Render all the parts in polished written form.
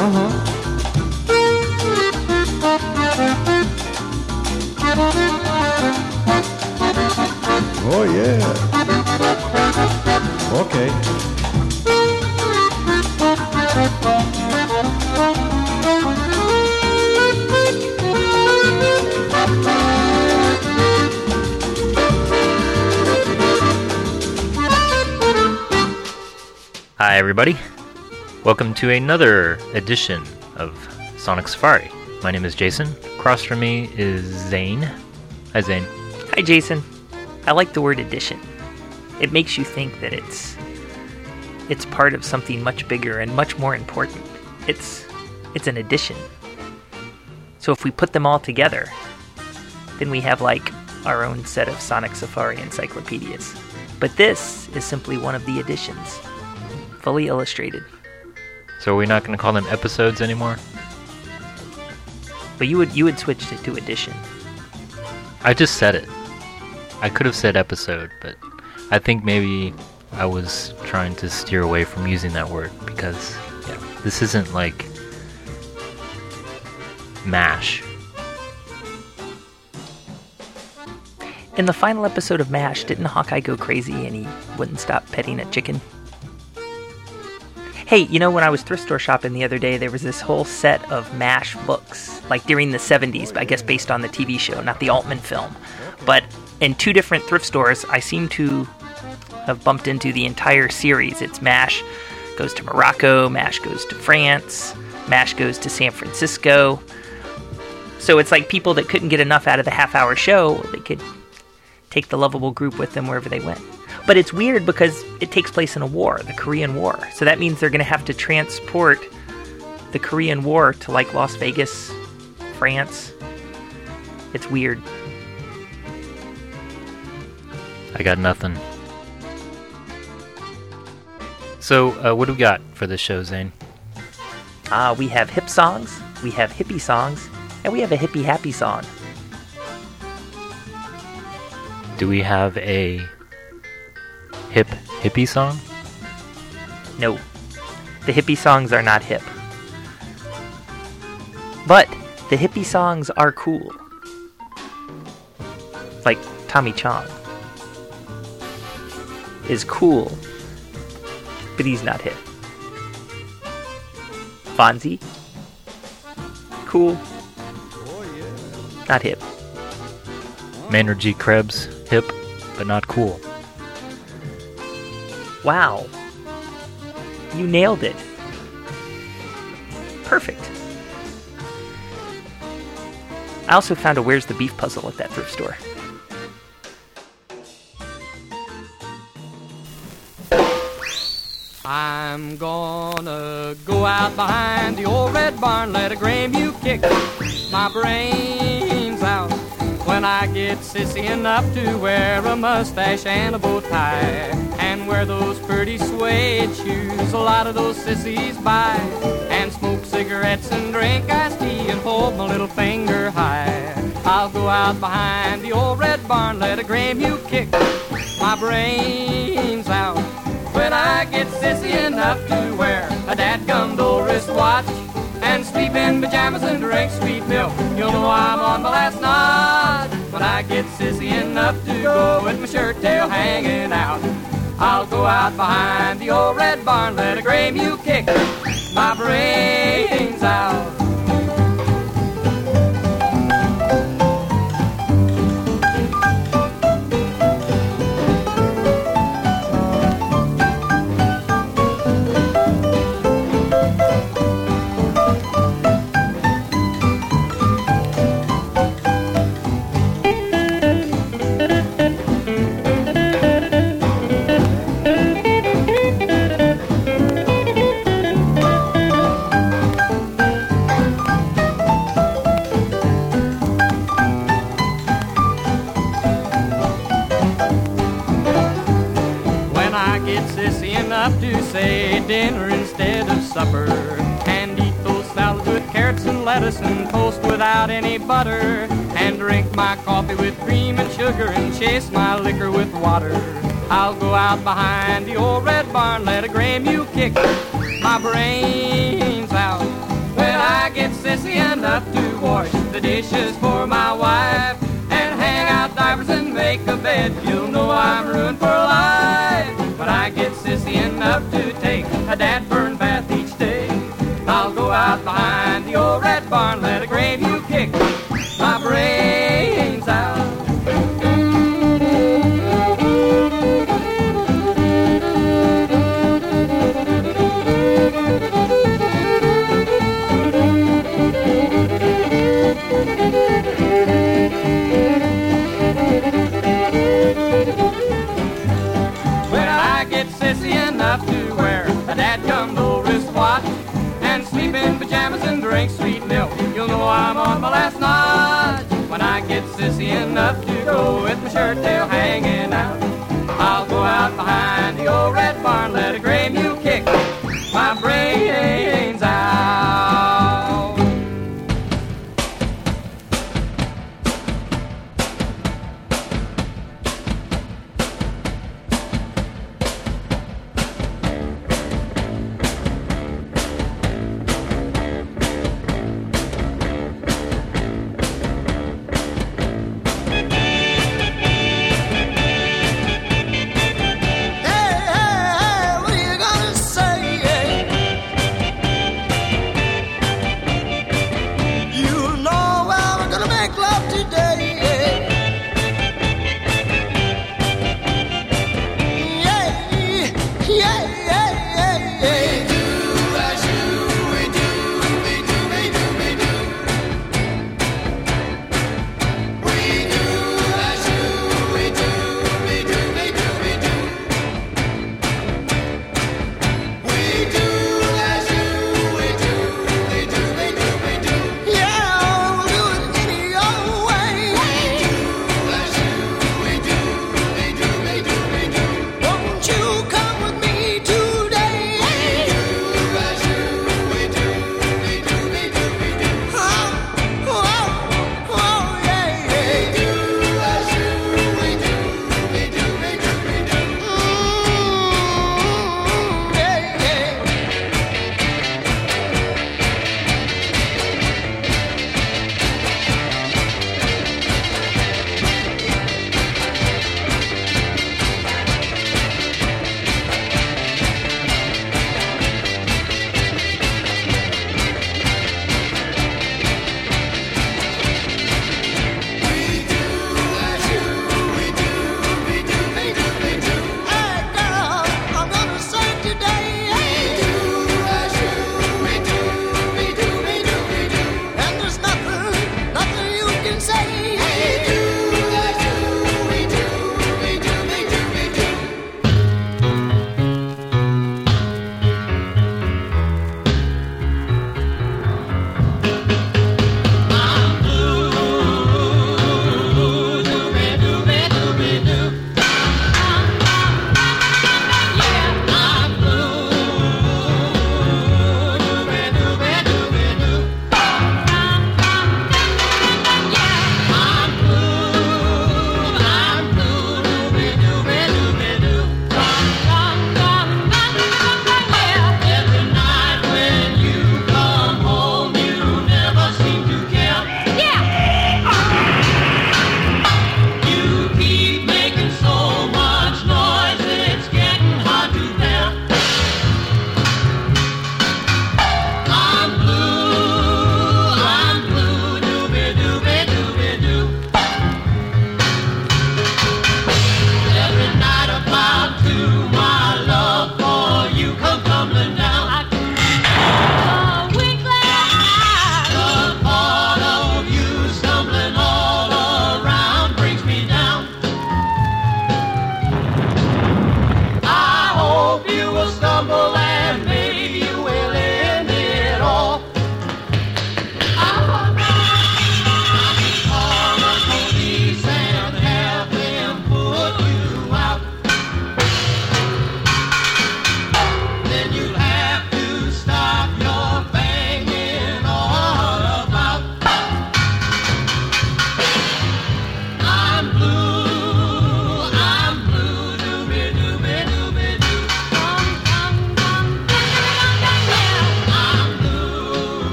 Oh, yeah. Okay. Hi, everybody. Welcome to another edition of Sonic Safari. My name is Jason. Across from me is Zane. Hi, Zane. Hi, Jason. I like the word edition. It makes you think that it's part of something much bigger and much more important. It's an addition. So if we put them all together, then we have like our own set of Sonic Safari encyclopedias. But this is simply one of the editions, fully illustrated. So are we not going to call them episodes anymore? But you would switch it to edition. I just said it. I could have said episode, but I think maybe I was trying to steer away from using that word because this isn't like MASH. In the final episode of MASH, didn't Hawkeye go crazy and he wouldn't stop petting a chicken? Hey, you know, when I was thrift store shopping the other day, there was this whole set of MASH books, like during the 70s, I guess based on the TV show, not the Altman film. But in two different thrift stores, I seem to have bumped into the entire series. It's MASH goes to Morocco, MASH goes to France, MASH goes to San Francisco. So it's like people that couldn't get enough out of the half-hour show, they could take the lovable group with them wherever they went. But it's weird because it takes place in a war, the Korean War. So that means they're going to have to transport the Korean War to like Las Vegas, France. It's weird. I got nothing. So, what do we got for this show, Zane? We have hip songs, we have hippie songs, and we have a hippie happy song. Do we have a hippie song? No. The hippie songs are not hip. But the hippie songs are cool. Like Tommy Chong is cool, but he's not hip. Fonzie, cool, not hip. Maynard G. Krebs, hip, but not cool. Wow. You nailed it. Perfect. I also found a Where's the Beef puzzle at that thrift store. I'm gonna go out behind the old red barn, let a gray mule kick my brains out. When I get sissy enough to wear a mustache and a bow tie, and wear those pretty suede shoes a lot of those sissies buy, and smoke cigarettes and drink iced tea and hold my little finger high, I'll go out behind the old red barn, let a gray mule kick my brains out. When I get sissy enough to wear a dadgum gold wristwatch and sleep in pajamas and drink sweet milk, you'll know I'm on my last nod. When I get sissy enough to go with my shirt tail hanging out, I'll go out behind the old red barn, let a gray mule kick my brains out. To say dinner instead of supper, and eat those salads with carrots and lettuce and toast without any butter, and drink my coffee with cream and sugar and chase my liquor with water. I'll go out behind the old red barn, let a gray mule kick my brains out. dishes for my wife and hang out diapers and make a bed, you'll know I'm ruined for life. When I get sissy enough to take a dad burn bath each day, I'll go out behind the old red barn, let a grave you kick my brains out. When I get sissy enough to wear a dad-cum gold wristwatch and sleep in pajamas and drink sweet milk, you'll know I'm on my last notch. When I get sissy enough to go with my shirt tail hanging out, I'll go out behind the old red barn, let a gray mule kick my brains out. Hey, what are you gonna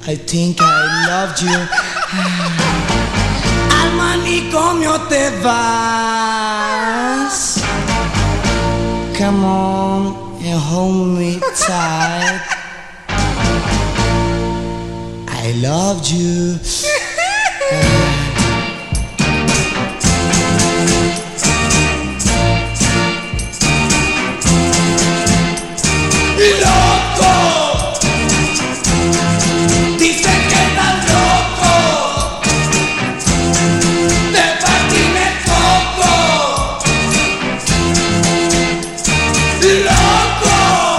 I think I loved you. Al manicomio te vas. Come on and hold me tight. I loved you. Loco, dicen que estás loco, te patines poco, loco.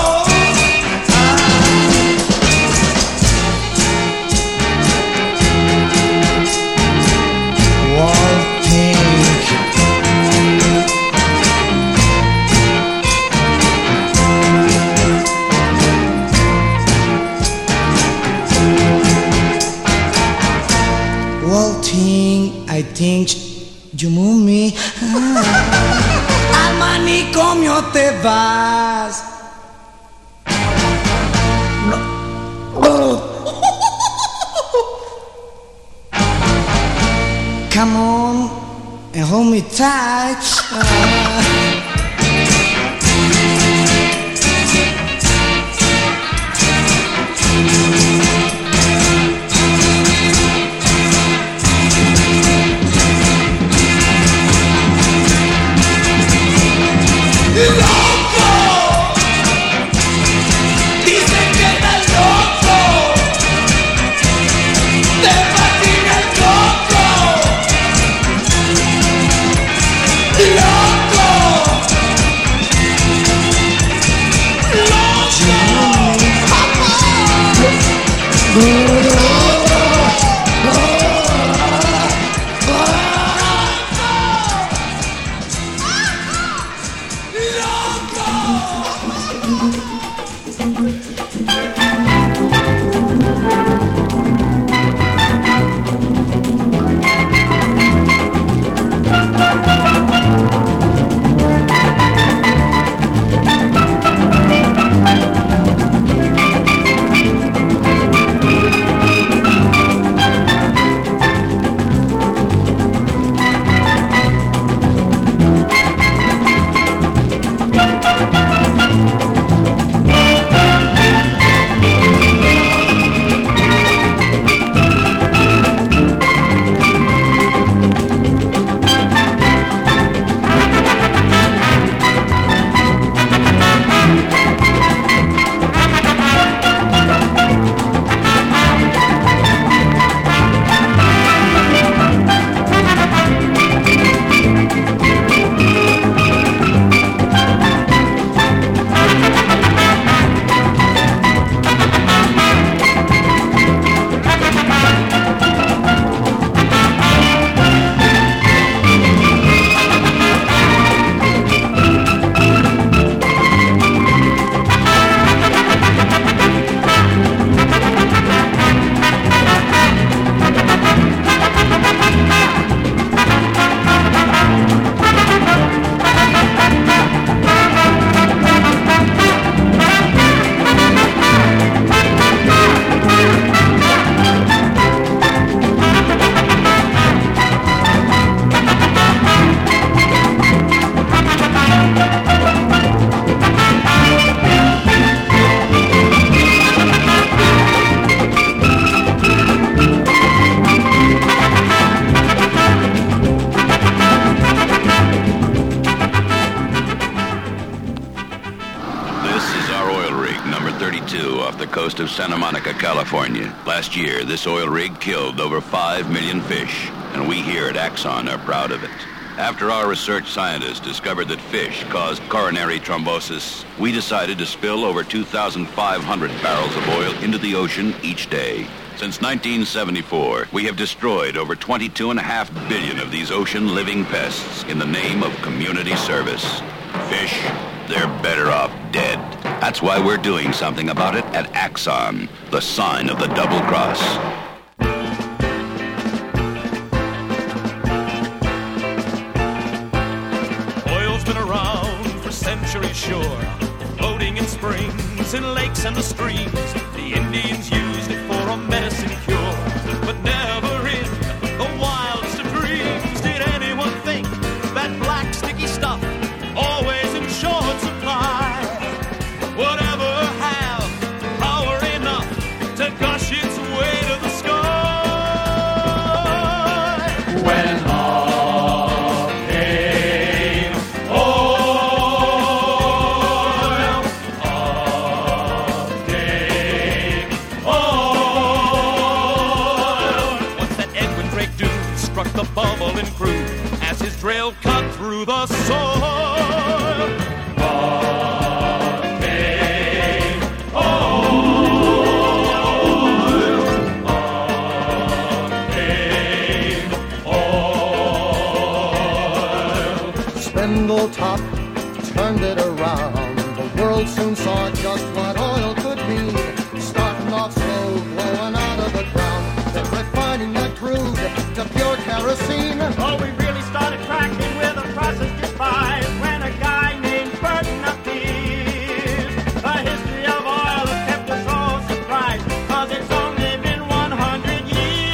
Wall pink. I think you move me. Al manicomio te vas. Come on and hold me tight. Loco, dicen que estás loco, te patina el coco, loco, coast of Santa Monica, California. Last year, this oil rig killed over 5 million fish, and we here at Axon are proud of it. After our research scientists discovered that fish caused coronary thrombosis, we decided to spill over 2,500 barrels of oil into the ocean each day. Since 1974, we have destroyed over 22.5 billion of these ocean-living pests in the name of community service. Fish, they're better off dead. That's why we're doing something about it at Axon, the sign of the double cross. Oil's been around for centuries, sure, floating in springs, in lakes and the streams. The Indians used it for a medicine cure. But never in the wildest of dreams did anyone think that black sticky stuff, always in short supply, would ever have power enough to gush its way to the sky. When up came oil, up came oil. Once that Edwin Drake dude struck the bubbling crude as his drill cut through the soil. Up came oil, up came oil. Spindletop turned it around. The world soon saw just what oil could mean. Starting off slow, blowing out of the ground, then refining that crude to pure kerosene. Oh, we really started cracking with a process despised when a guy named Burton appeared. The history of oil has kept us all surprised, 'cause it's only been 100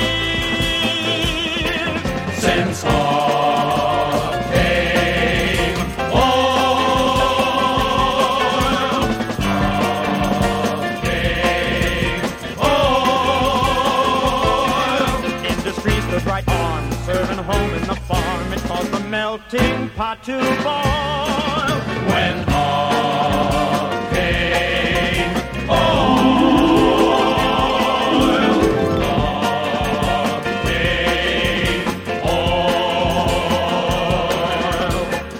years Since up came oil, up came oil. Industries stood right on, serving home in the farm. It caused the melting pot to boil. When up came oil, up came oil.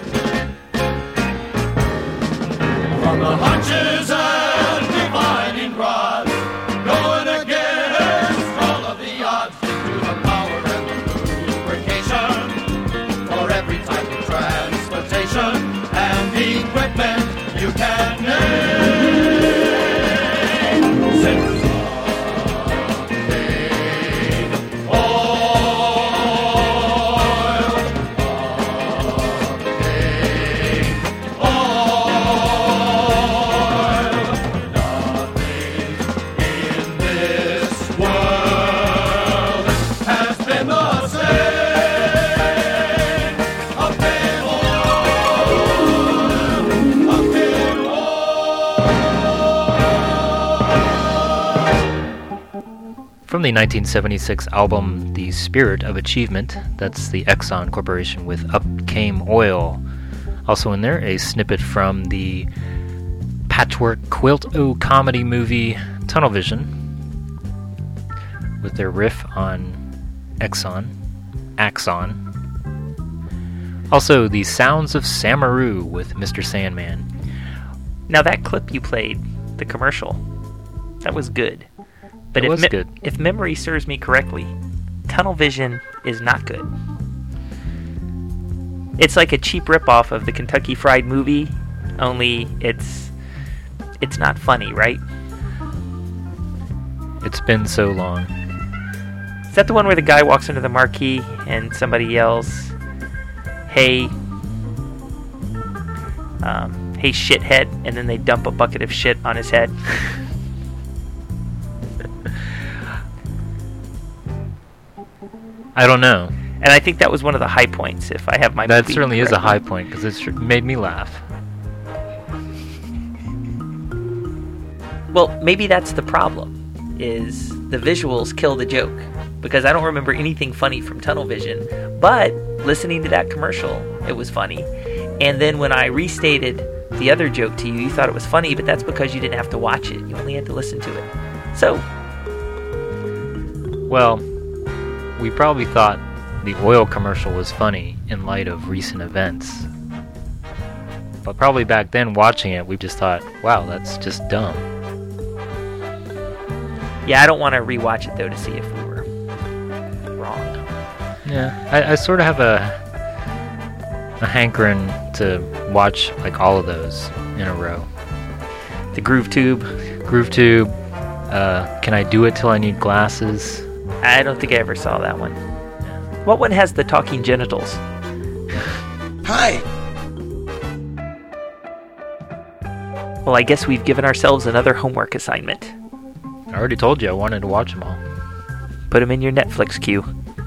From the hunches and divining rods, going against all of the odds, to the power and the lubrication for every type of transportation and equipment you can name. Since up came oil, up came oil. Nothing in this world has been the same. Up came oil, up came From the 1976 album The Spirit of Achievement, that's the Exxon Corporation with Up Came Oil. Also in there, a snippet from the Patchwork Quilt-O comedy movie Tunnel Vision with their riff on Axon. Also, the Sounds of Samaru with Mr. Sandman. Now that clip you played, the commercial, that was good. But It was good. If memory serves me correctly, Tunnel Vision is not good. It's like a cheap ripoff of the Kentucky Fried Movie, only it's not funny, right? It's been so long. Is that the one where the guy walks into the marquee and somebody yells, "Hey, hey shithead," and then they dump a bucket of shit on his head? I don't know. And I think that was one of the high points, if I have my That movie certainly is a correctly. high point because it's made me laugh. Well, maybe that's the problem, is the visuals kill the joke. Because I don't remember anything funny from Tunnel Vision, but listening to that commercial, it was funny. And then when I restated the other joke to you, you thought it was funny, but that's because you didn't have to watch it. You only had to listen to it. So, Well, we probably thought the oil commercial was funny in light of recent events. But probably back then, watching it, we just thought, wow, that's just dumb. yeah, I don't want to rewatch it, though, to see if we were wrong. Yeah, I sort of have a hankering to watch like all of those in a row. The Groove Tube. Can I Do It Till I Need Glasses? I don't think I ever saw that one. What one has the talking genitals? Hi. Well, I guess we've given ourselves another homework assignment. I already told you I wanted to watch them all. Put them in your Netflix queue.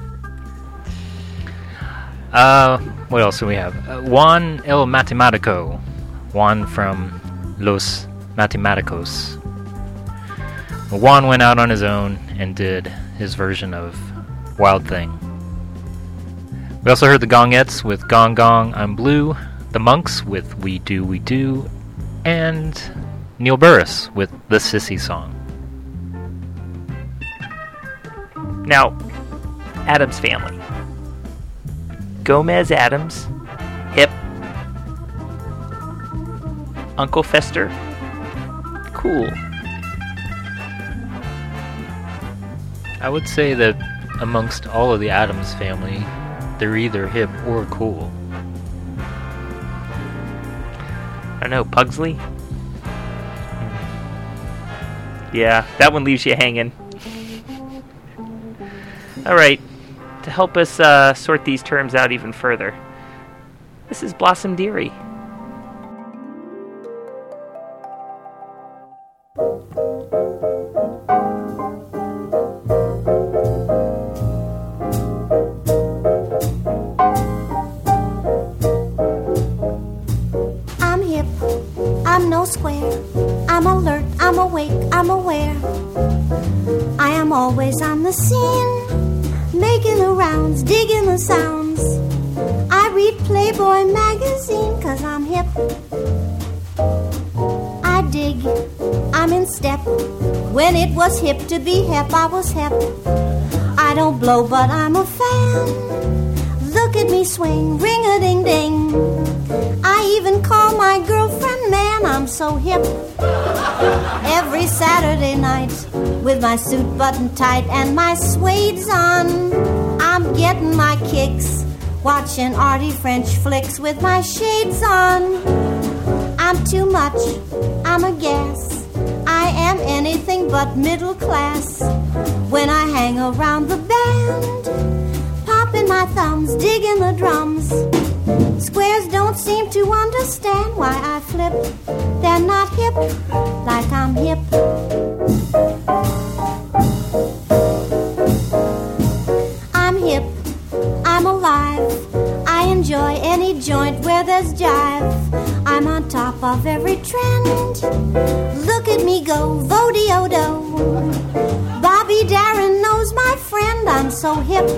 What else do we have? Juan el Matemático. Juan from Los Matemáticos. Juan went out on his own and did his version of Wild Thing. We also heard the Gongettes with Gong Gong, I'm Blue, the Monks with We Do, We Do, and Neil Burris with the Sissy Song. Now, Addams Family. Gomez Addams, hip. Uncle Fester, cool. I would say that amongst all of the Addams family, they're either hip or cool. I don't know, Pugsley? Yeah, that one leaves you hanging. Alright, to help us sort these terms out even further, this is Blossom Dearie. I'm hip, I'm no square, I'm alert, I'm awake, I'm aware. I am always on the scene, making the rounds, digging the sounds. I read Playboy magazine 'cause I'm hip. I dig, I'm in step. When it was hip to be hip, I was hip. I don't blow, but I'm a fan. Look at me swing, ring-a-ding-ding. I even call my girlfriend man, I'm so hip. Every Saturday night, with my suit buttoned tight and my suede's on, I'm getting my kicks, watching arty French flicks with my shades on. I'm too much, I'm a gas, I am anything but middle class. When I hang around the band, popping my thumbs, digging the drums. Squares don't seem to understand why I flip. They're not hip like I'm hip. I'm hip, I'm alive. I enjoy any joint where there's jive. I'm on top of every trend. Look at me go, vo-de-o-do. Bobby Darin knows my friend, I'm so hip.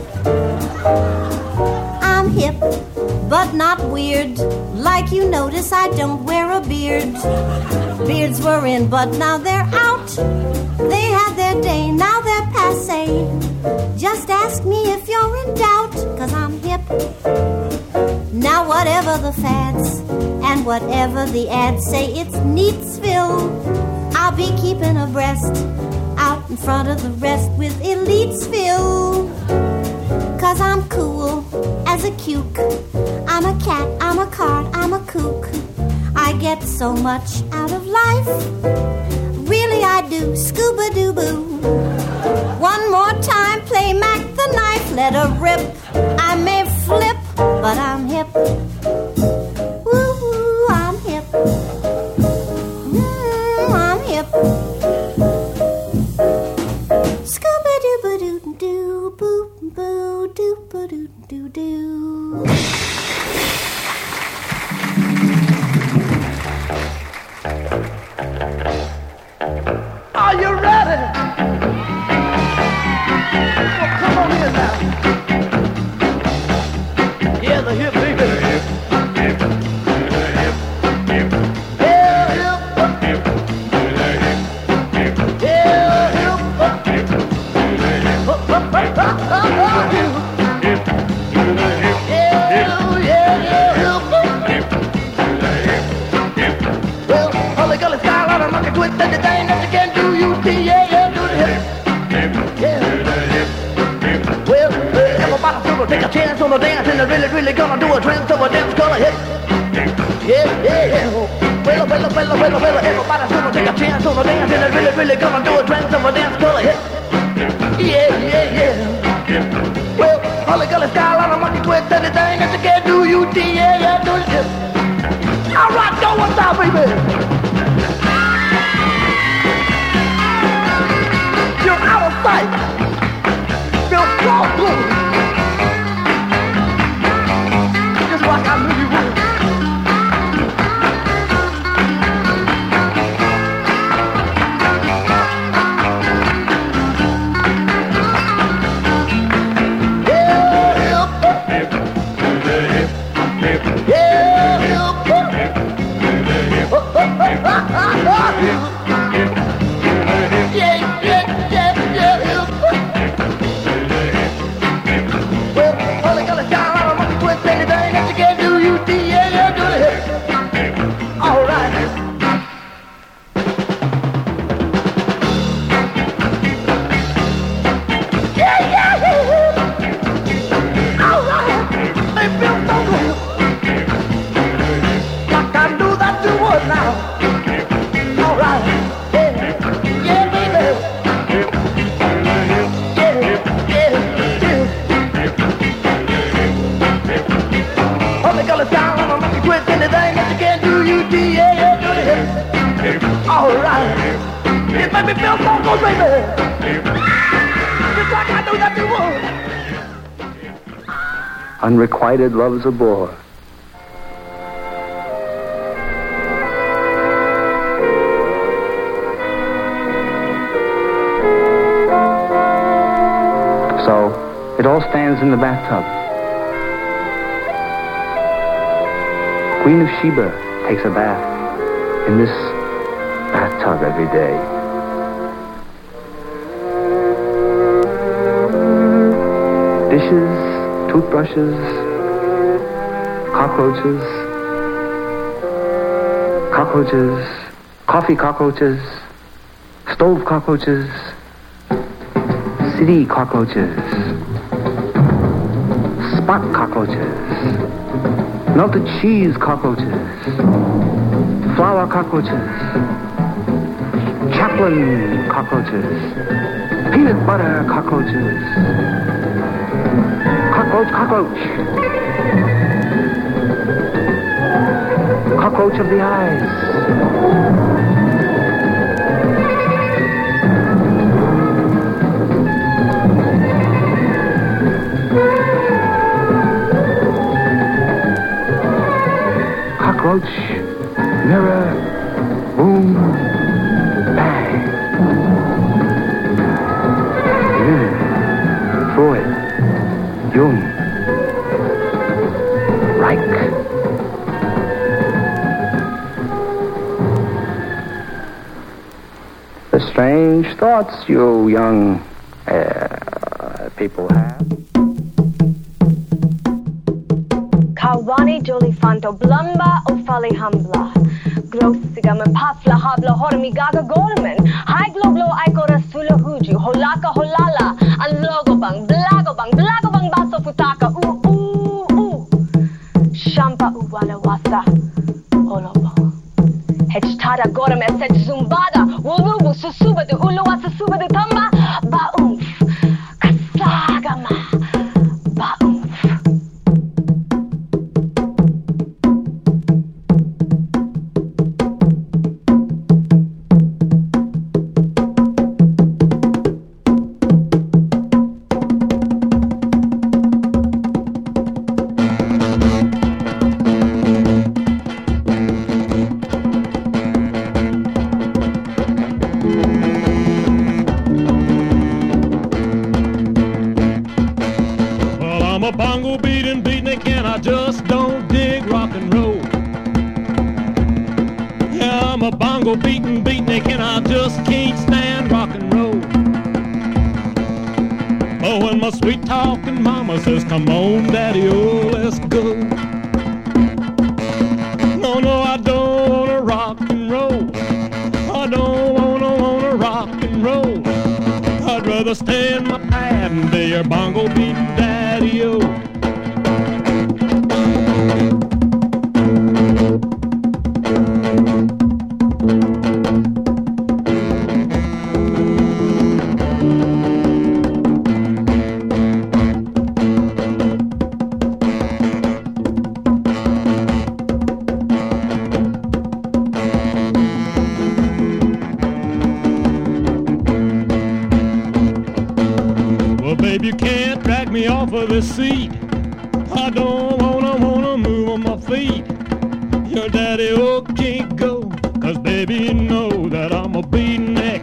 I'm hip, but not weird. Like you notice, I don't wear a beard. Beards were in, but now they're out. They had their day, now they're passé. Just ask me if you're in doubt, 'cause I'm hip. Now whatever the fads, and whatever the ads say, it's Neatsville. I'll be keeping abreast, out in front of the rest with Elitesville. 'Cause I'm cool as a cuke. I'm a cat, I'm a card, I'm a kook. I get so much out of life. Really I do, scuba-doo-boo. One more time, play Mac the knife, let her rip. I may flip, but I'm hip. Woo-hoo, I'm hip. I'm hip. Scuba-doo-ba-doo-doo, boo-boo, doo-ba-doo-doo-doo. Are you ready? Well, come on in now. Yeah, the hip, baby. Hip, hip, hip, hip. Yeah, hip, hip, hip, yeah, hip, hip, well, all the girls got a lot of monkey twist and the thing that you can do, you see, yeah, do the hip, yeah. Well, everybody's gonna take a chance on the dance and they're really gonna do a trance of a dance color hip. Yeah. Well, everybody's gonna take a chance on the dance and they're really gonna do a trance of a dance color hip. Yeah. Well, all the girls got a lot of monkey twist and the thing that you can do, you see, yeah, do the hip. All right, go, what's up, baby? right. Feel so good. Just like I knew you would. Unrequited love's a bore. So, it all stands in the bathtub. Queen of Sheba takes a bath in this bathtub every day. Dishes, toothbrushes, cockroaches, coffee cockroaches, stove cockroaches, city cockroaches, spot cockroaches, melted cheese cockroaches, flour cockroaches, Chaplin cockroaches, peanut butter cockroaches, cockroach, cockroach of the eyes. Cockroach, mirror, boom, bang. Freud, Jung, Reich. The strange thoughts you young people have. Kawani Jolifanto Blumba Ofali Hambla Grossiga Pafla Habla Hormigaga Gorman High Globlo Ikora Sula Huju Holaka Holala and Logobang Blagobang Baso Futaka Ooh Shampa Uwala Wasa Olobo Hechtada Gorm Eset Zumbada Wulubu Susuba de Uluwasa Suba de Tamba Baumf Kasagama Baumf. Sweet talking mama says, come on, daddy, oh, let's go. No, I don't wanna rock and roll. I don't wanna rock and roll. I'd rather stay in my pad and be your bongo beating daddy, oh. babe, you can't drag me off of the seat. I don't wanna move on my feet. Your daddy can't go, 'cause baby, you know that I'm a beatnik.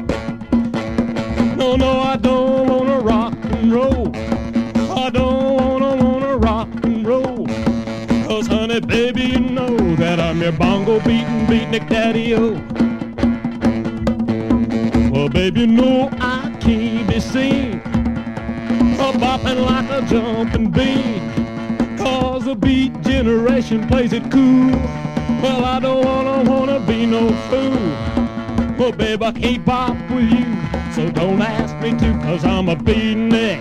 No, I don't wanna rock and roll. I don't wanna rock and roll. 'Cause honey, baby, you know that I'm your bongo beatnik daddy-o. Well, baby, you know I can't be seen bopping like a jumping bean, 'cause the beat generation plays it cool. Well, I don't wanna be no fool. Well, babe, I can't bop with you, so don't ask me to, 'cause I'm a beatnik.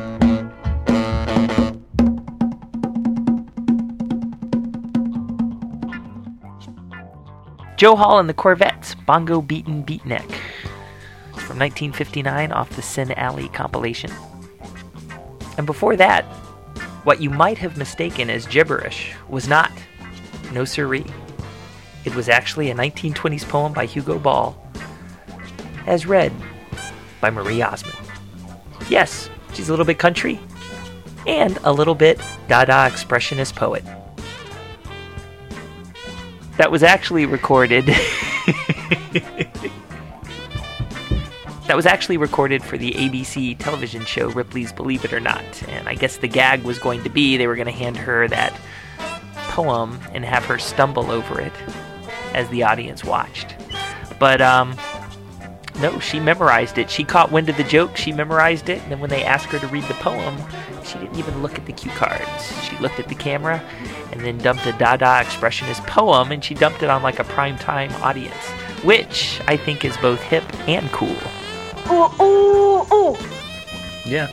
Joe Hall and the Corvettes, Bongo Beatin' Beatnik. It's from 1959 off the Sin Alley compilation. And before that, what you might have mistaken as gibberish was not. No siree. It was actually a 1920s poem by Hugo Ball, as read by Marie Osmond. Yes, she's a little bit country, and a little bit Dada expressionist poet. That was actually recorded... That was actually recorded for the ABC television show Ripley's Believe It or Not, and I guess the gag was going to be they were going to hand her that poem and have her stumble over it as the audience watched. But, no, she memorized it. She caught wind of the joke, she memorized it, and then when they asked her to read the poem, she didn't even look at the cue cards. She looked at the camera and then dumped a Dada expressionist poem, and she dumped it on like a primetime audience, which I think is both hip and cool. Ooh, ooh, ooh. Yeah.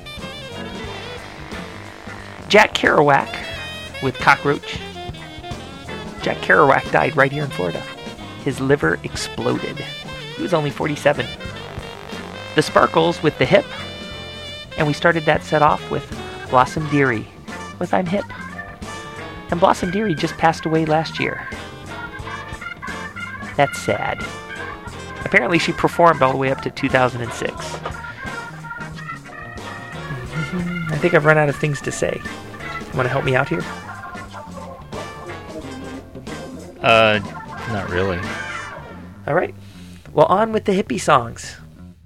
Jack Kerouac with Cockroach. Jack Kerouac died right here in Florida. His liver exploded. He was only 47. The Sparkles with The Hip. And we started that set off with Blossom Dearie with I'm Hip. And Blossom Dearie just passed away last year. That's sad. Apparently she performed all the way up to 2006. I think I've run out of things to say. You want to help me out here? Not really. All right. Well, on with the hippie songs.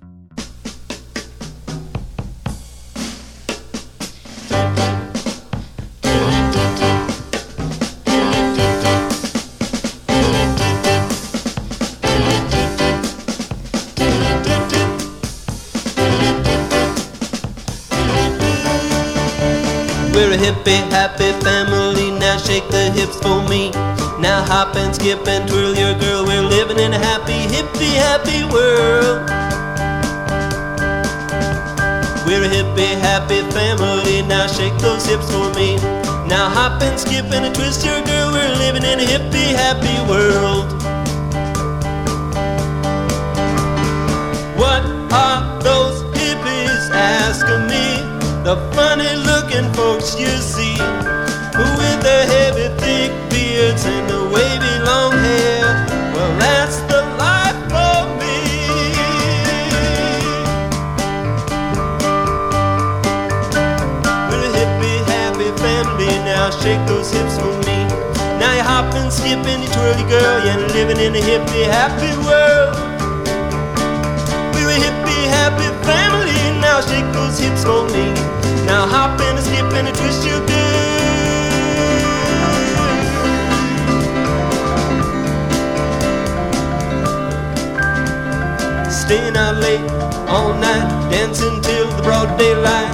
We're a hippie, happy family, now shake the hips for me. Now hop and skip and twirl your girl, we're living in a happy, hippie, happy world. We're a hippie, happy family, now shake those hips for me. Now hop and skip and twist your girl, we're living in a hippie, happy world. What are those hippies asking me? The funny looking folks you see, with their heavy thick beards and the wavy long hair. Well, that's the life for me. We're a hippie, happy family, now shake those hips for me. Now you hop and skip and you twirl your girl, you're living in a hippie, happy world. We're a hippie, happy family, now shake those hips for me. Now hop and skip and twist your girl. Staying out late all night, dancing till the broad daylight,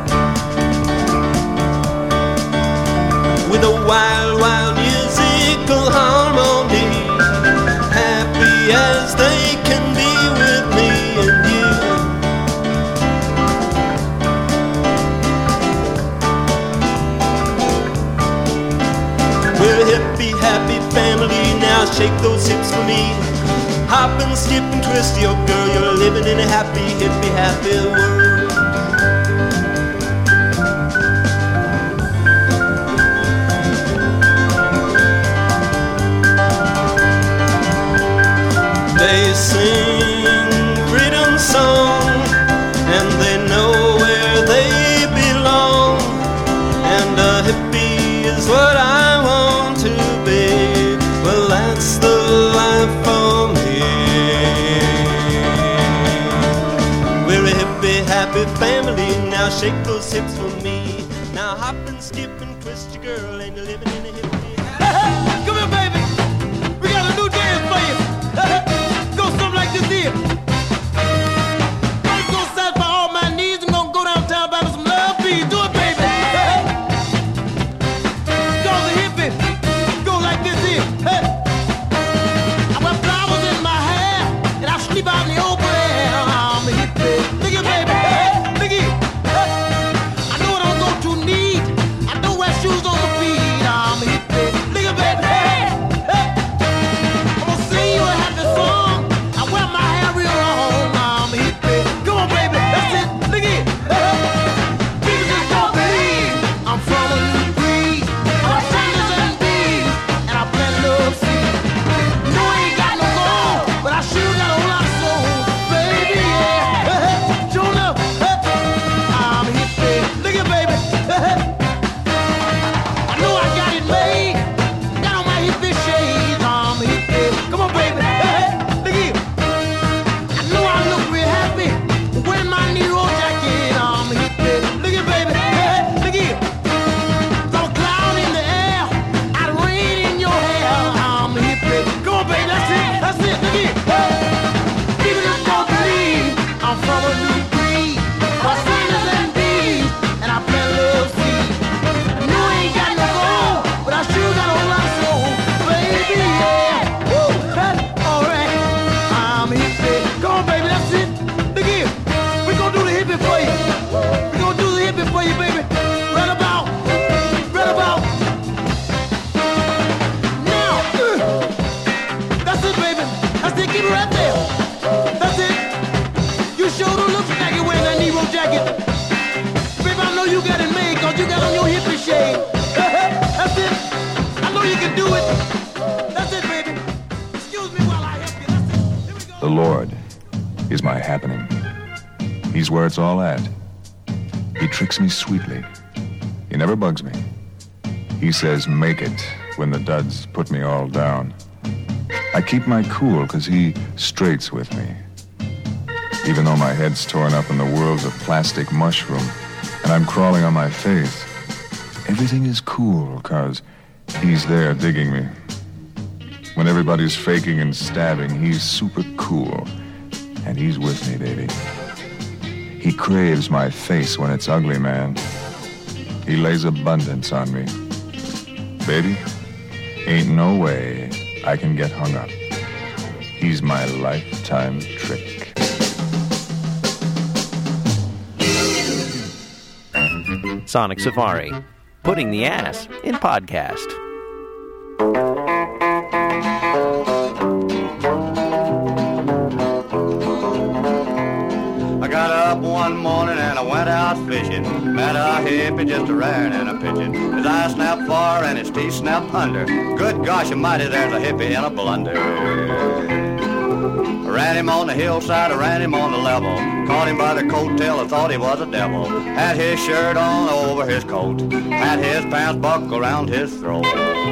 with a wild, wild musical harmony, happy as they can be with me and you. We're a hippie, happy family, now shake those hips for me. Hop and skip and twist your girl, you're living in a happy, hippie, happy world. They sing freedom song, and they know where they happy family. Now shake those hips for me. Now hop and skip and twist your girl, and you're living in a hippie. Come here, baby. We got a new dance for you. Go something like this here. I'm gonna satisfy all my needs. I'm gonna go downtown, buy me some love, please. Do it, baby. Go the hippie. Go like this here. I wear flowers in my hair, and I sleep out in the open air. I'm a hippie. Look at baby. Look at. I know I don't go too neat. I don't wear shoes on my feet. I'm a hippie. Look at baby. I'm gonna sing you a happy song. I wear my hair real long. I'm a hippie. Come on, baby. That's it. Look at. People just don't believe I'm from a new breed. I'm Sanders and bees, and I plant love seeds. No, I ain't got no gold, but I sure got a whole lot of soul, baby. Yeah. Sure enough. I'm a hippie. Look at baby. I know I got it made. Got on my hippie shades. I'm a hippie. Come on, baby. Look here. I know I look real happy wearing my Nero jacket. I'm a hippie. Look at baby. Look here. Throw a cloud in the air. I'd rain in your hair. I'm a hippie. Come on, baby. That's it. That's it. Look here. People just don't believe I'm from a new breed. I'm Sanders and bees, and I plant love seeds. No, I ain't got no gold, but I sure got a whole lot of soul, baby, yeah. Woo, all right. I'm a hippie. Come on, baby, that's it. Look here. We gonna do the hippie for you. We gonna do the hippie for you, baby. Right about. Right about. Now. That's it, baby. That's it. Keep it right there. That's it. You sure don't look like you're wearing that Nero jacket. Baby, I know you got it made, cause you got on your hippie shade. That's it. I know you can do it. That's it, baby. Excuse me while I help you. That's it. Here we go. The Lord is my happening. He's where it's all at. He tricks me sweetly. He never bugs me. He says, make it, when the duds put me all down. I keep my cool, cause he straights with me. Even though my head's torn up and the world's a plastic mushroom, and I'm crawling on my face, everything is cool, cause he's there digging me. When everybody's faking and stabbing, he's super cool, and he's with me, baby. He craves my face when it's ugly, man. He lays abundance on me. Baby, ain't no way I can get hung up. He's my lifetime trick. Sonic Safari, putting the ass in podcast. I got up one morning and I went out fishing. Met a hippie just a raring and a pitching. His eyes snapped far and his teeth snapped under. Good gosh almighty, there's a hippie in a blunder. I ran him on the hillside, I ran him on the level. Caught him by the coattail, I thought he was a devil. Had his shirt on over his coat. Had his pants buckled around his throat.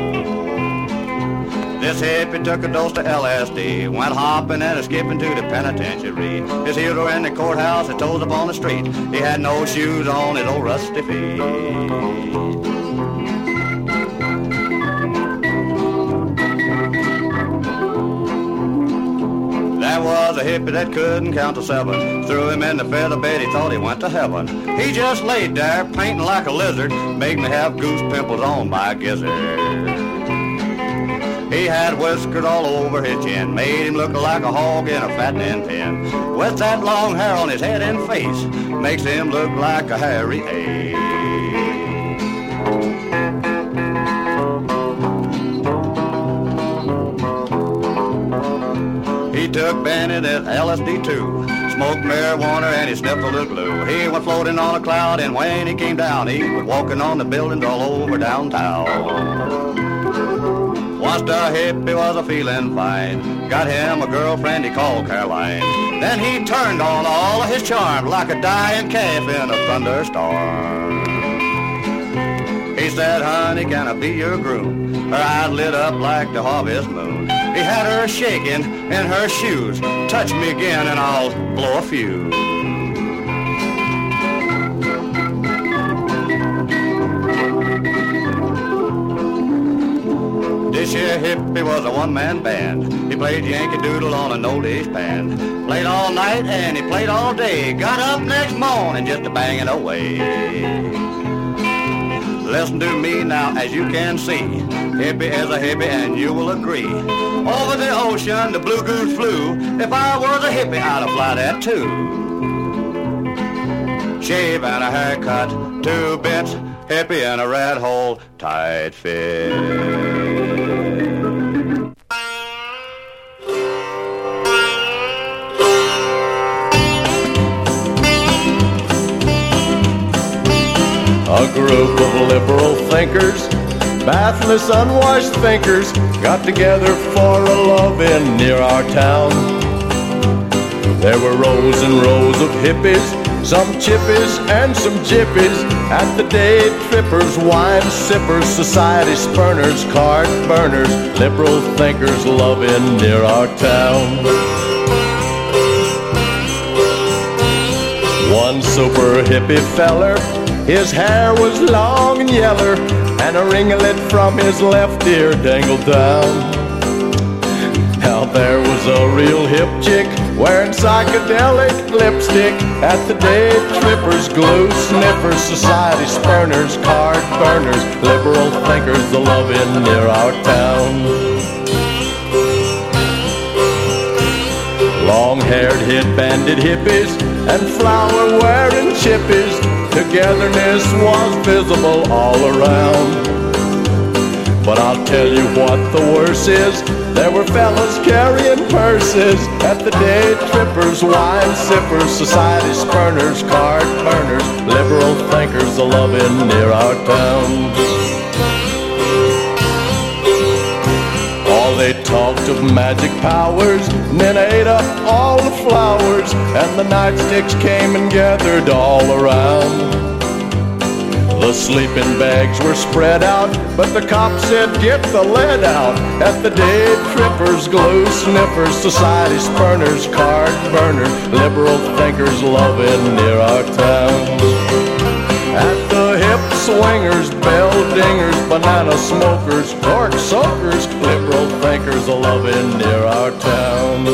This hippie took a dose of LSD, went hopping and a skipping to the penitentiary. His heels were in the courthouse, his toes up on the street. He had no shoes on his old rusty feet. There was a hippie that couldn't count to 7. Threw him in the feather bed, he thought he went to heaven. He just laid there, painting like a lizard, made me have goose pimples on my gizzard. He had whiskers all over his chin, made him look like a hog in a fattening pen. With that long hair on his head and face, makes him look like a hairy ape. He took Benedict LSD too, smoked marijuana and he sniffed a little glue. He went floating on a cloud and when he came down, he was walking on the buildings all over downtown. Once the hippie was a feeling fine, got him a girlfriend he called Caroline. Then he turned on all of his charm like a dying calf in a thunderstorm. He said, honey, can I be your groom? Her eyes lit up like the harvest moon. He had her shaking in her shoes. Touch me again and I'll blow a fuse. Sheer Hippie was a one-man band. He played Yankee Doodle on an old age band. Played all night and he played all day. Got up next morning just to bang it away. Listen to me now, as you can see. Hippie is a hippie and you will agree. Over the ocean, the blue goose flew. If I was a hippie, I'd fly that too. Shave and a haircut, 2 bits. Hippie and a rat hole, tight fit. A group of liberal thinkers, bathless, unwashed thinkers, got together for a love-in near our town. There were rows and rows of hippies, some chippies and some jippies, at the day trippers, wine sippers, society spurners, card burners, liberal thinkers, love-in near our town. One super hippie feller, his hair was long and yeller, and a ringlet from his left ear dangled down. Now there was a real hip chick wearing psychedelic lipstick at the day trippers, glue sniffers, society spurners, card burners, liberal thinkers, the love-in near our town. Long-haired, head-banded hippies and flower-wearing chippies, togetherness was visible all around. But I'll tell you what the worst is, there were fellas carrying purses at the day trippers, wine sippers, society spurners, card burners, liberal thinkers, the love-in near our town. All they talked of magic powers, and then ate up all the flowers, and the nightsticks came and gathered all around. The sleeping bags were spread out, but the cops said, get the lead out. At the day trippers, glue sniffers, society spurners, card burners, liberal thinkers, love-in near our town. At the hip swingers, bell dingers, banana smokers, cork soakers, liberal thinkers, love-in near our town.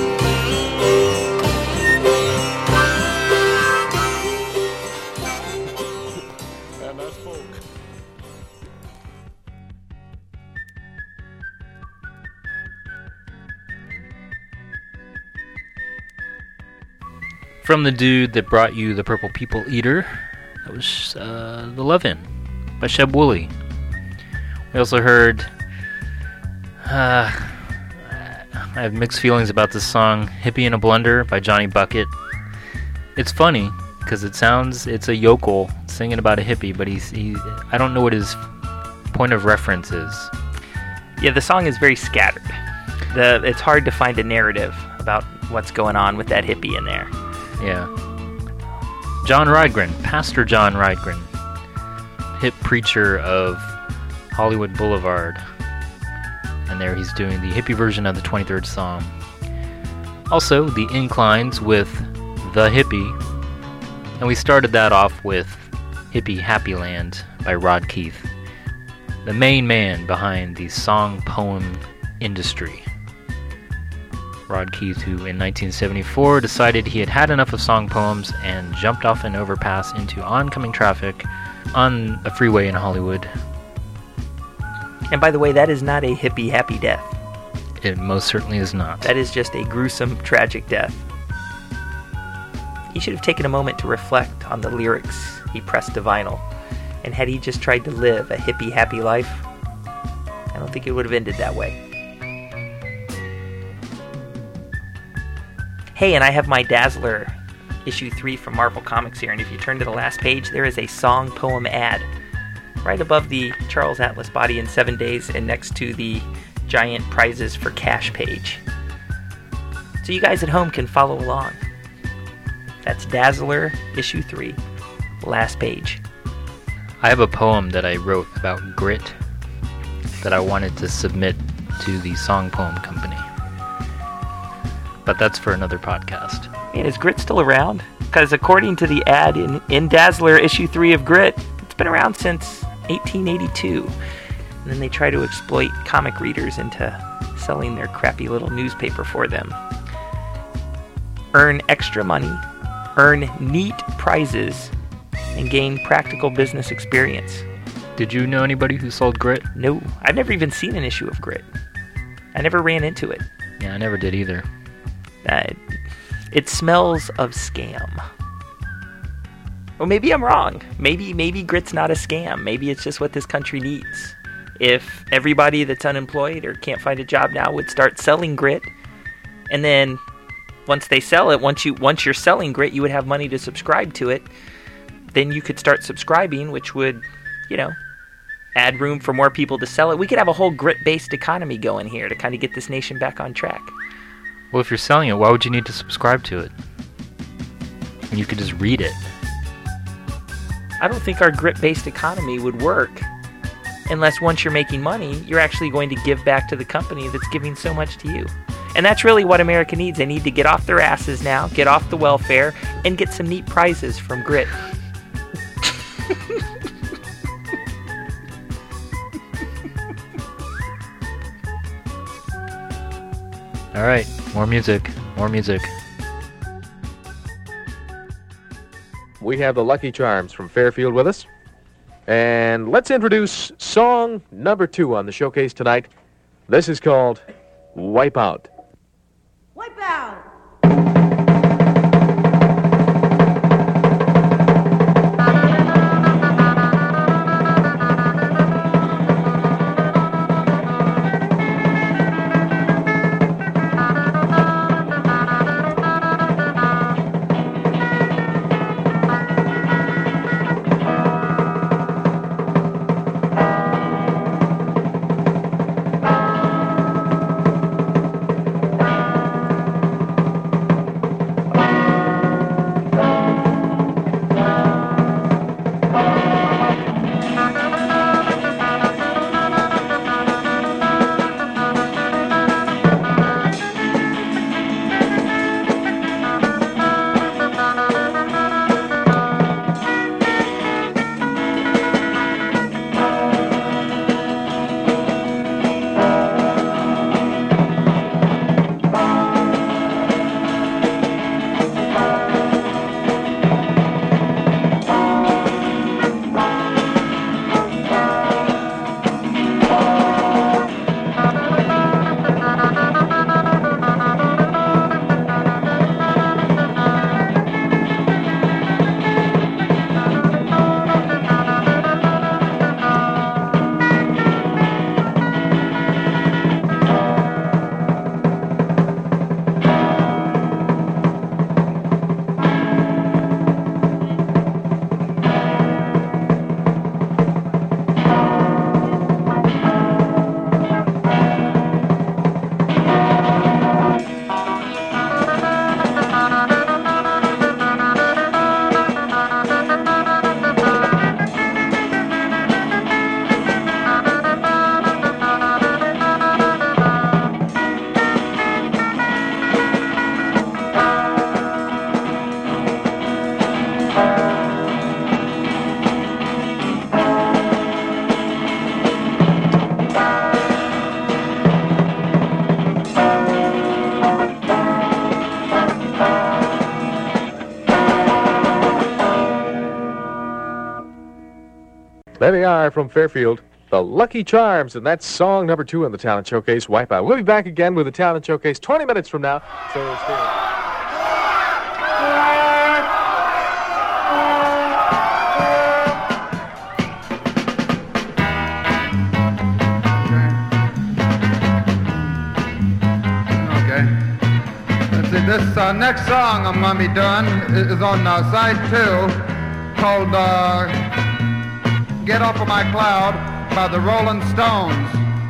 From the dude that brought you the Purple People Eater, that was The Love-In by Sheb Woolley. We also heard, I have mixed feelings about this song, Hippie in a Blender by Johnny Bucket. It's funny, because it's a yokel singing about a hippie, but I don't know what his point of reference is. Yeah, the song is very scattered. It's hard to find a narrative about what's going on with that hippie in there. Yeah. John Rydgren, Pastor John Rydgren, hip preacher of Hollywood Boulevard. And there he's doing the hippie version of the 23rd Psalm. Also, the Inclines with The Hippie. And we started that off with Hippie Happy Land by Rod Keith, the main man behind the song-poem industry. Rod Keith, who in 1974 decided he had had enough of song poems and jumped off an overpass into oncoming traffic on a freeway in Hollywood. And by the way, that is not a hippie happy death. It most certainly is not. That is just a gruesome, tragic death. He should have taken a moment to reflect on the lyrics he pressed to vinyl. And had he just tried to live a hippie happy life, I don't think it would have ended that way. Hey, and I have my Dazzler issue 3 from Marvel Comics here, and if you turn to the last page, there is a song poem ad right above the Charles Atlas Body in 7 Days and next to the giant prizes for cash page. So you guys at home can follow along. That's Dazzler issue 3, last page. I have a poem that I wrote about grit that I wanted to submit to the Song Poem Company. But that's for another podcast. Man, is Grit still around? Because according to the ad in Dazzler issue 3 of Grit, it's been around since 1882. And then they try to exploit comic readers into selling their crappy little newspaper for them. Earn extra money, earn neat prizes, and gain practical business experience. Did you know anybody who sold Grit? No, I've never even seen an issue of Grit. I never ran into it. Yeah, I never did either. It smells of scam. Well, maybe I'm wrong. Maybe Grit's not a scam. Maybe it's just what this country needs. If everybody that's unemployed or can't find a job now would start selling Grit, and then once they sell it, once you're selling Grit, you would have money to subscribe to it, then you could start subscribing, which would, add room for more people to sell it. We could have a whole Grit-based economy going here to kind of get this nation back on track. Well, if you're selling it, why would you need to subscribe to it? And you could just read it. I don't think our Grit-based economy would work unless once you're making money, you're actually going to give back to the company that's giving so much to you. And that's really what America needs. They need to get off their asses now, get off the welfare, and get some neat prizes from Grit. All right, more music. We have the Lucky Charms from Fairfield with us. And let's introduce song number 2 on the showcase tonight. This is called Wipe Out. Wipe out! There they are from Fairfield, the Lucky Charms, and that's song number 2 on the Talent Showcase, Wipeout. We'll be back again with the Talent Showcase 20 minutes from now, so stay tuned. This next song I'm going to be doing is on side 2, called Get Off of My Cloud by the Rolling Stones.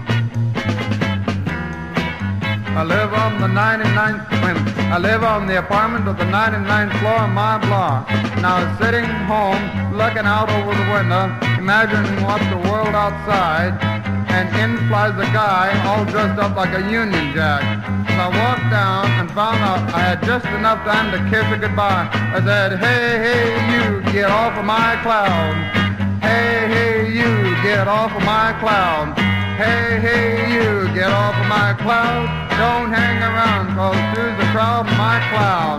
I live on the 99th, I live on the apartment of the 99th floor of my block. Now I was sitting home, looking out over the window, imagining what's the world outside, and in flies a guy all dressed up like a Union Jack. So I walked down and found out I had just enough time to kiss her goodbye. I said, hey, hey, you, get off of my cloud. Hey, hey, you, get off of my cloud. Hey, hey, you, get off of my cloud. Don't hang around, cause there's a crowd in my cloud.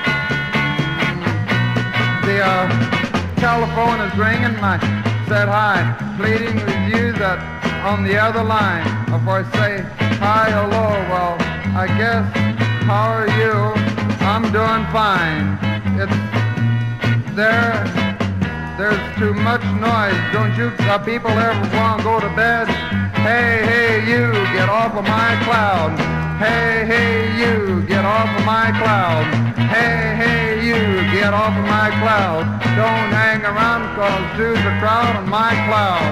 The telephone is ringing, and I said hi, pleading with you that on the other line. If I say hi, hello, well, I guess, how are you? I'm doing fine. There's too much noise. Don't you people ever want to go to bed? Hey, hey, you, get off of my cloud. Hey, hey, you, get off of my cloud. Hey, hey, you, get off of my cloud. Don't hang around, cause there's a crowd on my cloud.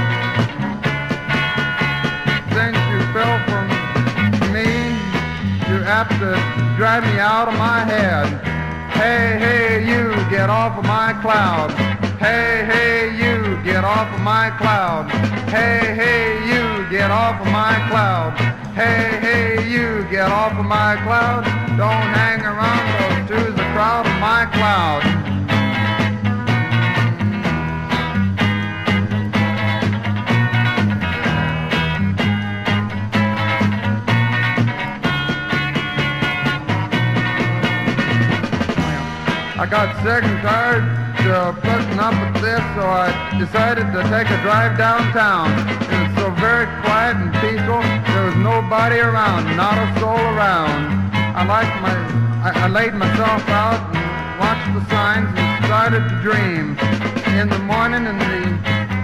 Since you fell from me, you're apt to drive me out of my head. Hey, hey, you, get off of my cloud. Hey, hey, you, get off of my cloud. Hey, hey, you, get off of my cloud. Hey, hey, you, get off of my cloud. Don't hang around, cause there's a crowd on my cloud. I got sick and tired of putting up with this, so I decided to take a drive downtown. It was so very quiet and peaceful. There was nobody around, not a soul around. I laid myself out and watched the signs and started to dream. In the morning in the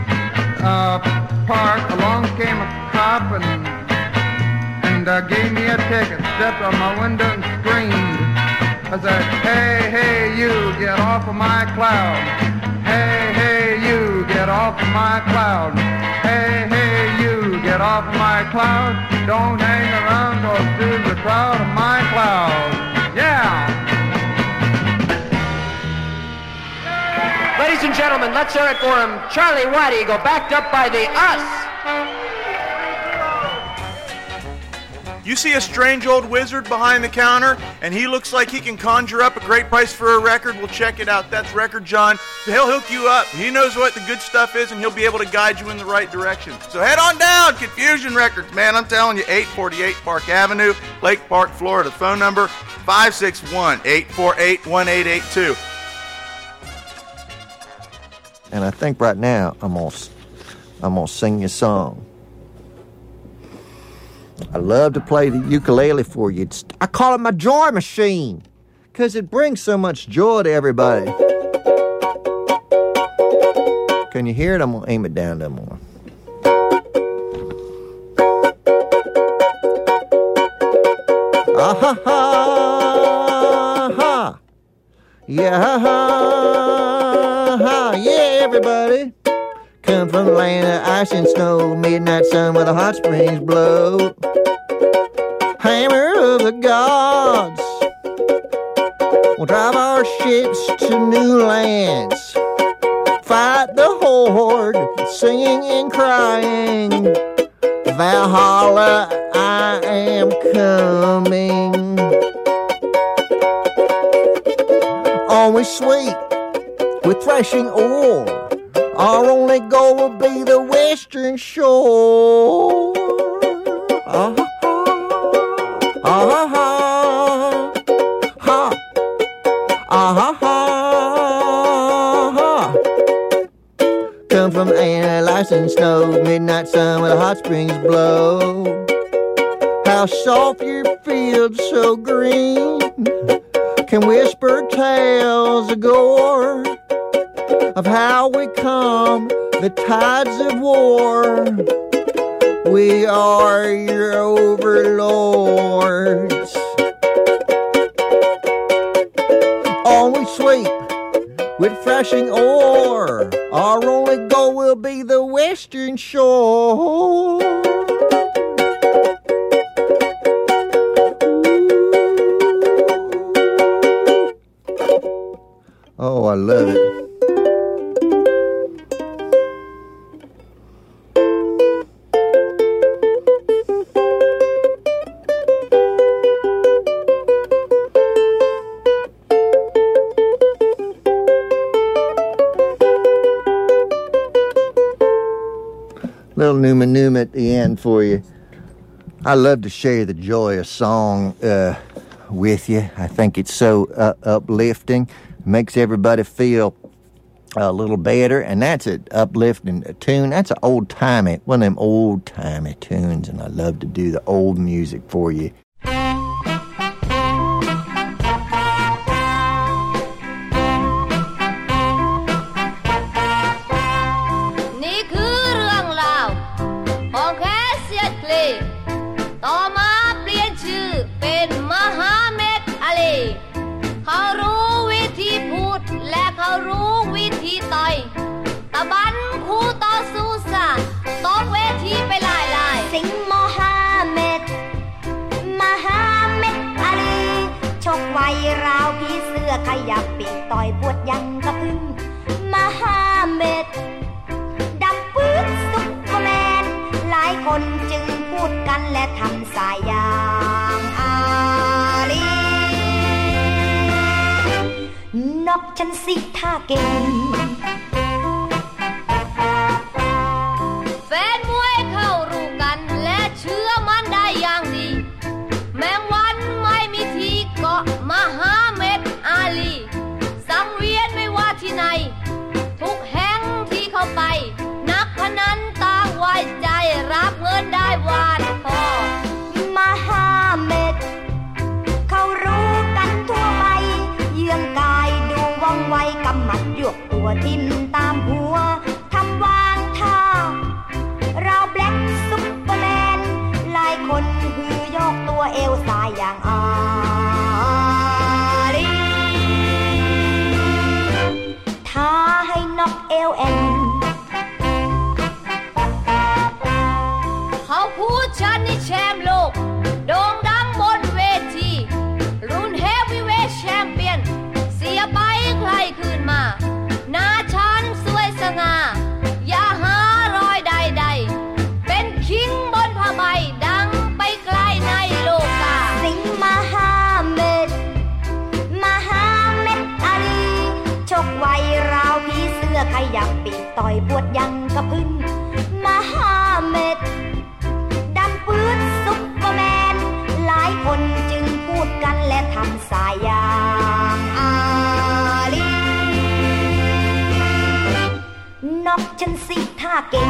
park, along came a cop and gave me a ticket. Stepped on my window and screamed. I said, hey, hey, you, get off of my cloud. Hey, hey, you, get off of my cloud. Hey, hey, you, get off of my cloud. Don't hang around, cause there's a crowd of my cloud. Yeah! Ladies and gentlemen, let's hear it for him. Charlie White Eagle, backed up by the Us. You see a strange old wizard behind the counter, and he looks like he can conjure up a great price for a record. Well, check it out. That's Record John. He'll hook you up. He knows what the good stuff is, and he'll be able to guide you in the right direction. So head on down, Confusion Records, man. I'm telling you, 848 Park Avenue, Lake Park, Florida. Phone number 561-848-1882. And I think right now I'm gonna sing you a song. I love to play the ukulele for you. I call it my joy machine because it brings so much joy to everybody. Can you hear it? I'm going to aim it down no more. Ah-ha-ha, ha. Yeah, ha-ha, yeah, everybody. Come from the land of ice and snow, midnight sun where the hot springs blow. Hammer of the gods, we'll drive our ships to new lands. Fight the horde, singing and crying. Valhalla, I am coming. Always sweet with threshing ore. Our only goal will be the western shore. Ah-ha, ah-ha, ha, ah-ha, ha. Come from ice and snow, midnight sun where the hot springs blow. How soft your fields so green can whisper tales of gore, of how we calm the tides of war. We are your overlords. Always sweep with threshing ore. Our only goal will be the western shore. Oh, I love it. Little Numa at the end for you. I love to share the joy of song with you. I think it's so uplifting. Makes everybody feel a little better, and that's an uplifting tune. That's an old-timey, one of them old-timey tunes, and I love to do the old music for you. ขยับปีกต่อยปวดยังกระพึ่งมหาเม็ดดำปื้นซุปเปอร์แมนหลายคนจึงพูดกันและทำสายยางอาลีนอกฉันสิท่าเก่งแฟนมวยเข้ารู้กันและเชื่อมันได้อย่างดีแมงวันไม่มีทีเกาะมหาเม็ดอาลีสังเวียนไม่ว่าที่ไหนทุกแห่งที่เข้าไปนักพนันต่างไว้ใจรับเงินได้วานพอมหาเม็ดเขารู้กันทั่วไปเยื่องกายดูว่องไวกำหมัดหยวกตัวทิ่มตามหัวทำวางท่าเราแบล็คซุปเปอร์แมนหลายคนคือยกตัวเอวสายอย่างอาลีท้าให้น็อกเอลเอ็นเขาพูดฉันนี่แชมป์โลกโด่งดังบนเวทีรุ่นเฮฟวีเวทแชมเปี้ยนเสียไปใครคืนมาหน้าฉันสวยสง่าอย่าหารอยใดๆเป็นคิงบนผ้าใบดังไปไกลในโลกาสิงห์มหาเม็ดอาลีชกไวราวผีเสื้อขยับปีกต่อยปวดยังกระพึ่งมหาเม็ดดำปื้ดซุปเปอร์แมนหลายคนจึงพูดกันและทำสายยางอาลีนอกฉันสิท่าเก่ง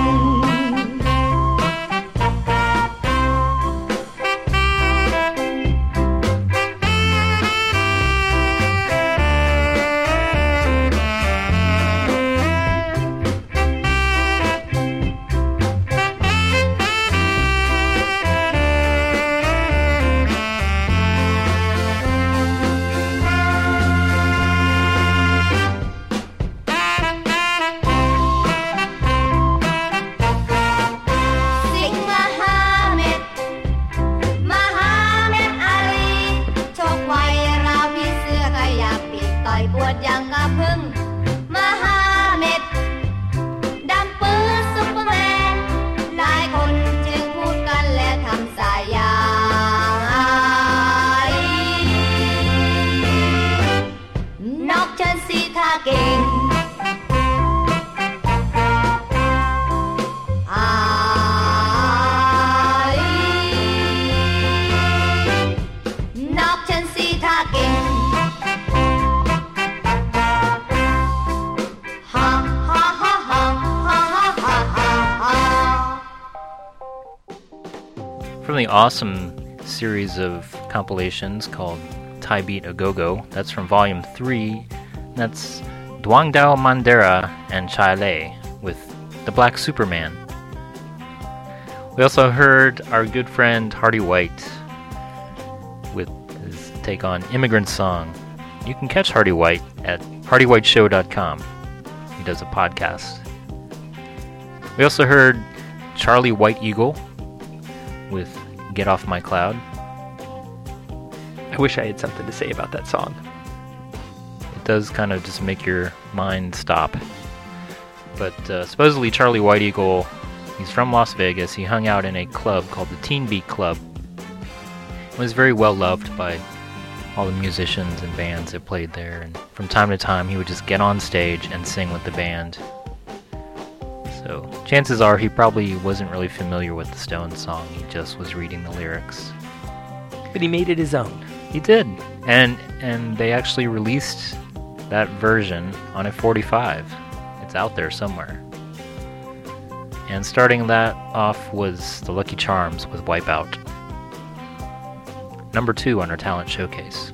From the awesome series of compilations called Thai Beat A Go-Go, that's from Volume 3. That's Duong Dao Mandera and Chai Lei with The Black Superman. We also heard our good friend Hardy White with his take on Immigrant Song. You can catch Hardy White at hardywhiteshow.com. He does a podcast. We also heard Charlie White Eagle with Get Off My Cloud. I wish I had something to say about that song. It does kind of just make your mind stop. But supposedly Charlie White Eagle, he's from Las Vegas. He hung out in a club called the Teen Beat Club. He was very well loved by all the musicians and bands that played there. And from time to time, he would just get on stage and sing with the band. So chances are he probably wasn't really familiar with the Stones song. He just was reading the lyrics. But he made it his own. He did. And they actually released that version on a 45. It's out there somewhere. And starting that off was the Lucky Charms with Wipeout. Number 2 on our talent showcase.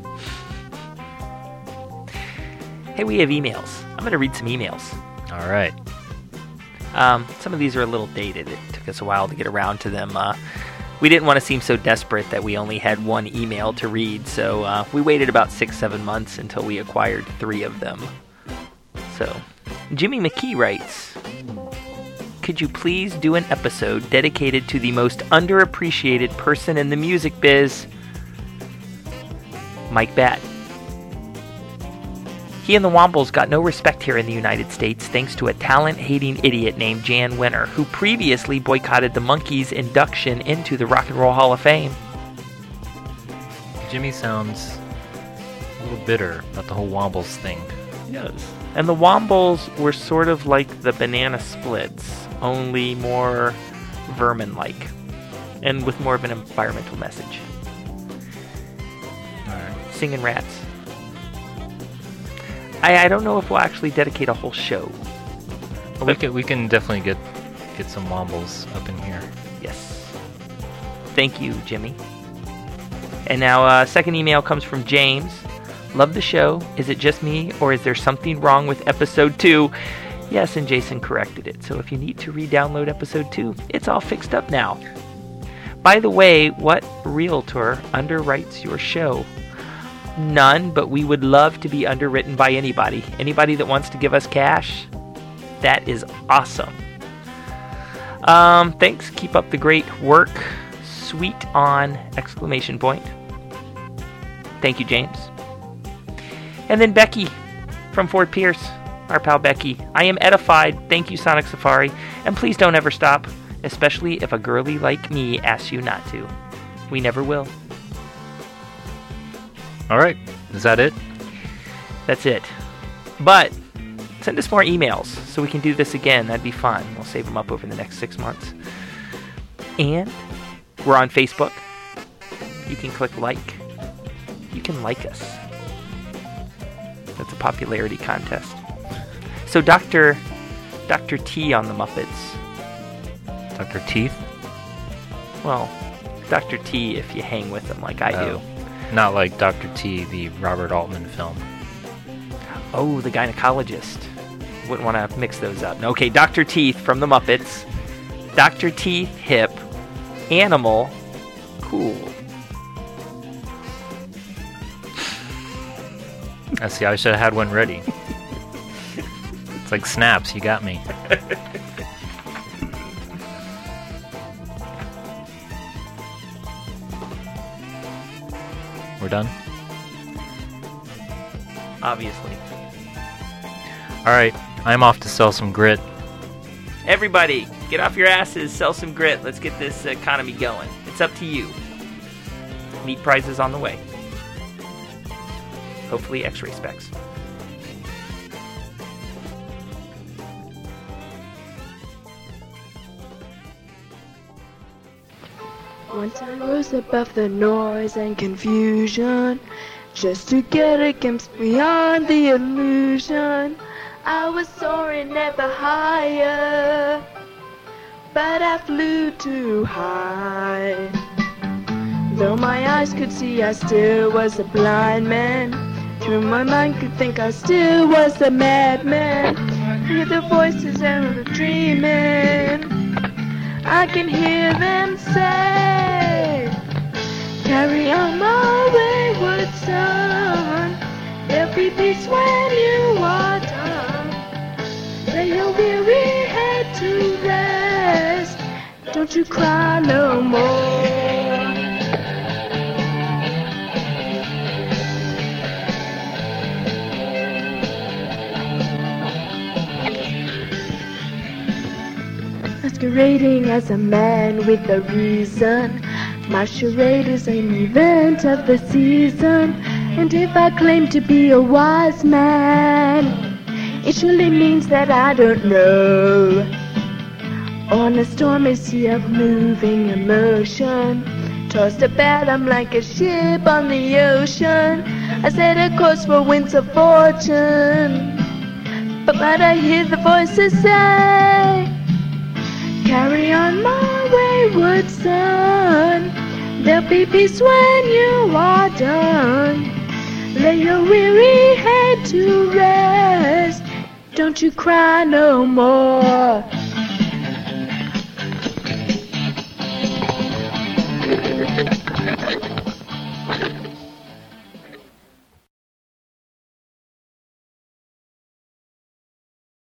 Hey, we have emails. I'm going to read some emails. All right. Some of these are a little dated. It took us a while to get around to them. We didn't want to seem so desperate that we only had one email to read, so we waited about 6-7 months until we acquired 3 of them. So, Jimmy McKee writes, could you please do an episode dedicated to the most underappreciated person in the music biz, Mike Batt? He and the Wombles got no respect here in the United States thanks to a talent-hating idiot named Jan Wenner, who previously boycotted the Monkees' induction into the Rock and Roll Hall of Fame. Jimmy sounds a little bitter about the whole Wombles thing. Yes. And the Wombles were sort of like the Banana Splits, only more vermin-like, and with more of an environmental message. All right. Singing rats. I don't know if we'll actually dedicate a whole show. But we can definitely get some Wombles up in here. Yes. Thank you, Jimmy. And now, second email comes from James. Love the show. Is it just me, or is there something wrong with episode 2? Yes, and Jason corrected it. So if you need to re-download episode 2, it's all fixed up now. By the way, what realtor underwrites your show? None, but we would love to be underwritten by anybody. Anybody that wants to give us cash, that is awesome. Thanks. Keep up the great work. Sweet on! ! Thank you, James. And then Becky from Fort Pierce, our pal Becky. I am edified. Thank you, Sonic Safari. And please don't ever stop, especially if a girly like me asks you not to. We never will. All right. Is that it? That's it. But send us more emails so we can do this again. That'd be fun. We'll save them up over the next 6 months. And we're on Facebook. You can click like. You can like us. That's a popularity contest. So Dr. T on the Muppets. Dr. Teeth? Well, Dr. T if you hang with him like I do. Not like Dr. T, the Robert Altman film. Oh, the gynecologist. Wouldn't want to mix those up. Okay, Dr. Teeth from the Muppets. Dr. Teeth, hip. Animal, cool. I see, I should have had one ready. It's like snaps, you got me. We're done? Obviously. Alright, I'm off to sell some grit. Everybody, get off your asses, sell some grit. Let's get this economy going. It's up to you. Meat prizes on the way. Hopefully X-ray specs. Once I rose above the noise and confusion, just to get a glimpse beyond the illusion. I was soaring ever higher, but I flew too high. Though my eyes could see, I still was a blind man. Through my mind could think I still was a madman. Hear the voices and the dreaming, I can hear them say, carry on my wayward son. There'll be peace when you are done. Lay your weary head to rest. Don't you cry no more. Masquerading as a man with a reason. My charade is an event of the season. And if I claim to be a wise man, it surely means that I don't know. On a stormy sea of moving emotion, tossed about I'm like a ship on the ocean. I set a course for winds of fortune, but what I hear the voices say, carry on my wayward son, there'll be peace when you are done. Lay your weary head to rest, don't you cry no more.